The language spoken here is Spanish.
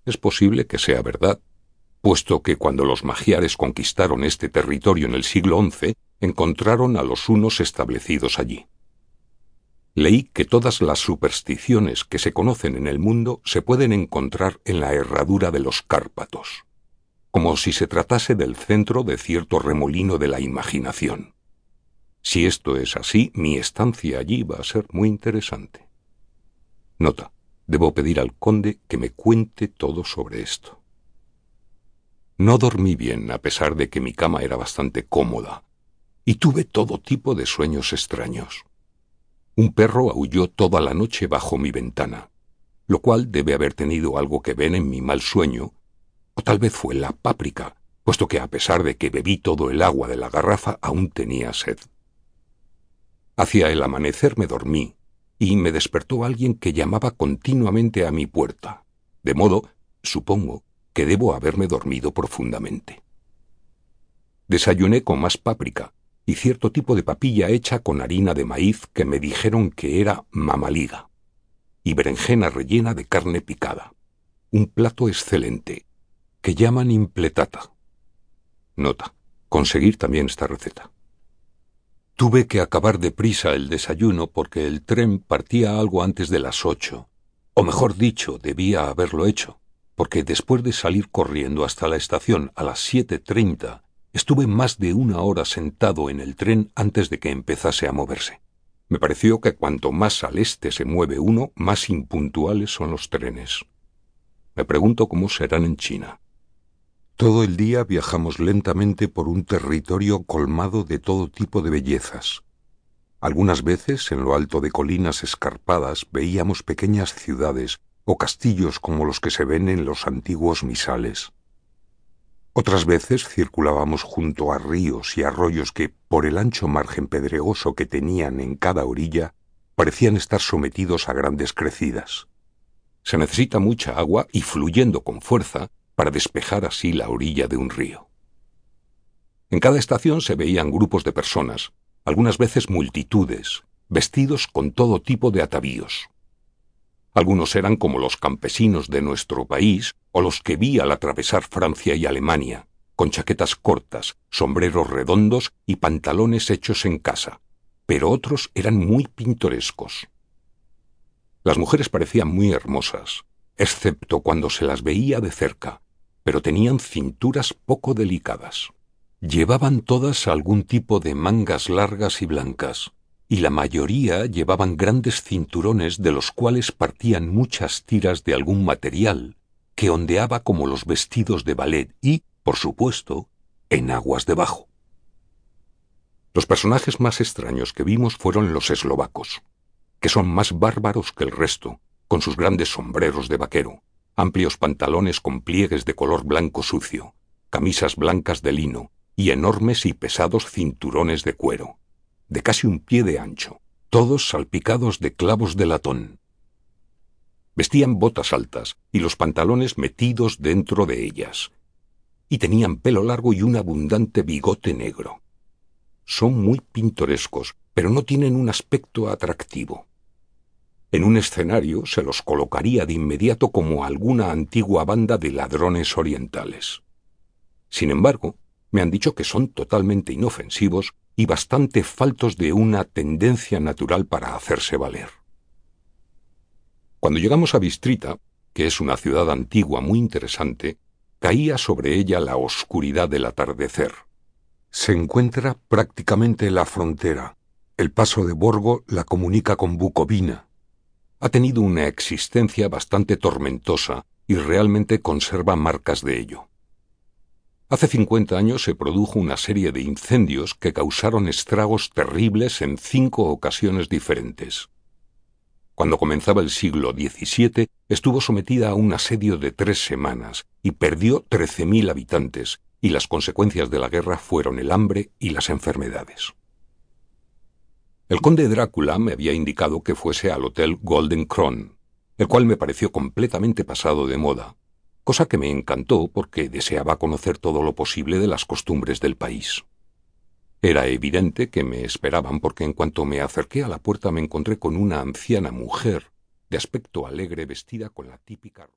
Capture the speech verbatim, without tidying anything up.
Es posible que sea verdad, puesto que cuando los magiares conquistaron este territorio en el siglo once, encontraron a los hunos establecidos allí. Leí que todas las supersticiones que se conocen en el mundo se pueden encontrar en la herradura de los Cárpatos, como si se tratase del centro de cierto remolino de la imaginación. Si esto es así, mi estancia allí va a ser muy interesante. Nota: debo pedir al conde que me cuente todo sobre esto. No dormí bien, a pesar de que mi cama era bastante cómoda, y tuve todo tipo de sueños extraños. Un perro aulló toda la noche bajo mi ventana, lo cual debe haber tenido algo que ver en mi mal sueño, o tal vez fue la páprica, puesto que a pesar de que bebí todo el agua de la garrafa, aún tenía sed. Hacia el amanecer me dormí, y me despertó alguien que llamaba continuamente a mi puerta, de modo, supongo, que debo haberme dormido profundamente. Desayuné con más páprica y cierto tipo de papilla hecha con harina de maíz que me dijeron que era mamaliga, y berenjena rellena de carne picada, un plato excelente, que llaman impletata. Nota: conseguir también esta receta. Tuve que acabar deprisa el desayuno porque el tren partía algo antes de las ocho, o mejor dicho, debía haberlo hecho, porque después de salir corriendo hasta la estación a las siete treinta, estuve más de una hora sentado en el tren antes de que empezase a moverse. Me pareció que cuanto más al este se mueve uno, más impuntuales son los trenes. Me pregunto cómo serán en China. Todo el día viajamos lentamente por un territorio colmado de todo tipo de bellezas. Algunas veces, en lo alto de colinas escarpadas, veíamos pequeñas ciudades o castillos como los que se ven en los antiguos misales. Otras veces circulábamos junto a ríos y arroyos que, por el ancho margen pedregoso que tenían en cada orilla, parecían estar sometidos a grandes crecidas. Se necesita mucha agua y fluyendo con fuerza para despejar así la orilla de un río. En cada estación se veían grupos de personas, algunas veces multitudes, vestidos con todo tipo de atavíos. Algunos eran como los campesinos de nuestro país o los que vi al atravesar Francia y Alemania, con chaquetas cortas, sombreros redondos y pantalones hechos en casa, pero otros eran muy pintorescos. Las mujeres parecían muy hermosas, excepto cuando se las veía de cerca, pero tenían cinturas poco delicadas. Llevaban todas algún tipo de mangas largas y blancas, y la mayoría llevaban grandes cinturones de los cuales partían muchas tiras de algún material que ondeaba como los vestidos de ballet y, por supuesto, enaguas debajo. Los personajes más extraños que vimos fueron los eslovacos, que son más bárbaros que el resto, con sus grandes sombreros de vaquero, amplios pantalones con pliegues de color blanco sucio, camisas blancas de lino y enormes y pesados cinturones de cuero, de casi un pie de ancho, todos salpicados de clavos de latón. Vestían botas altas y los pantalones metidos dentro de ellas, y tenían pelo largo y un abundante bigote negro. Son muy pintorescos, pero no tienen un aspecto atractivo. En un escenario se los colocaría de inmediato como alguna antigua banda de ladrones orientales. Sin embargo, me han dicho que son totalmente inofensivos y bastante faltos de una tendencia natural para hacerse valer. Cuando llegamos a Bistrita, que es una ciudad antigua muy interesante, caía sobre ella la oscuridad del atardecer. Se encuentra prácticamente en la frontera. El paso de Borgo la comunica con Bucovina. Ha tenido una existencia bastante tormentosa y realmente conserva marcas de ello. Hace cincuenta años se produjo una serie de incendios que causaron estragos terribles en cinco ocasiones diferentes. Cuando comenzaba el siglo diecisiete, estuvo sometida a un asedio de tres semanas y perdió trece mil habitantes, y las consecuencias de la guerra fueron el hambre y las enfermedades. El conde Drácula me había indicado que fuese al hotel Golden Crown, el cual me pareció completamente pasado de moda, cosa que me encantó porque deseaba conocer todo lo posible de las costumbres del país. Era evidente que me esperaban porque en cuanto me acerqué a la puerta me encontré con una anciana mujer de aspecto alegre vestida con la típica